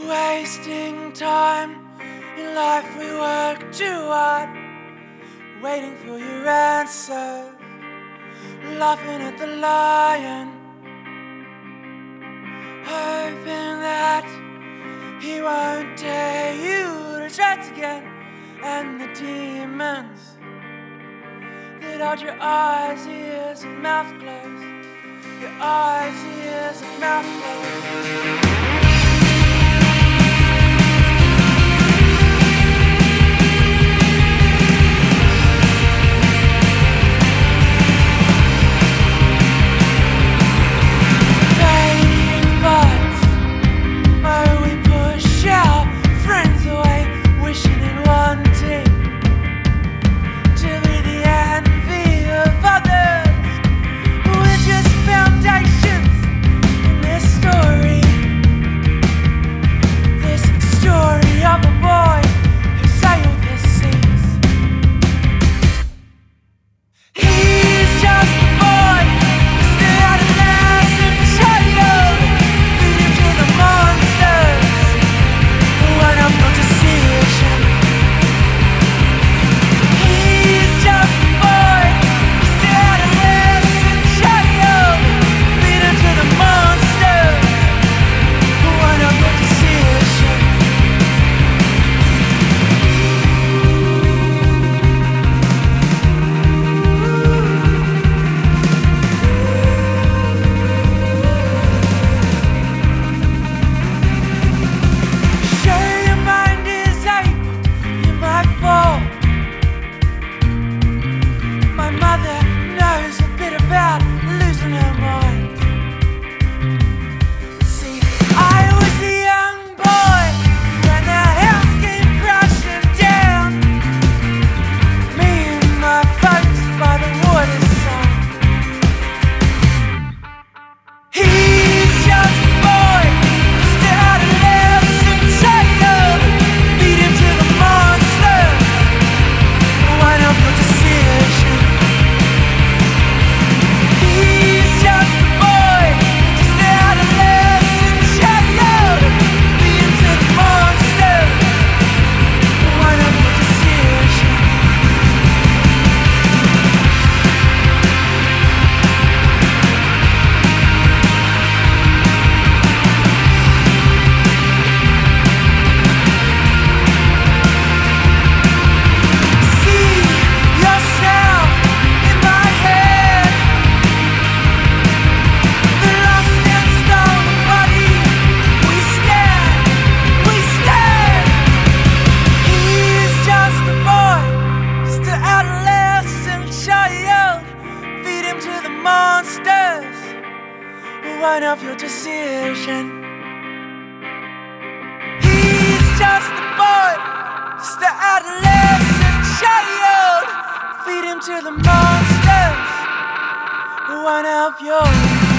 Wasting time in life, we work too hard, waiting for your answer, laughing at the lion, hoping that he won't dare you to try it again. And the demons that hold your eyes, ears, and mouth closed, your eyes, ears, and mouth closed. Monsters, one of your decision. He's just a boy, just an adolescent child. Feed him to the monsters, one of your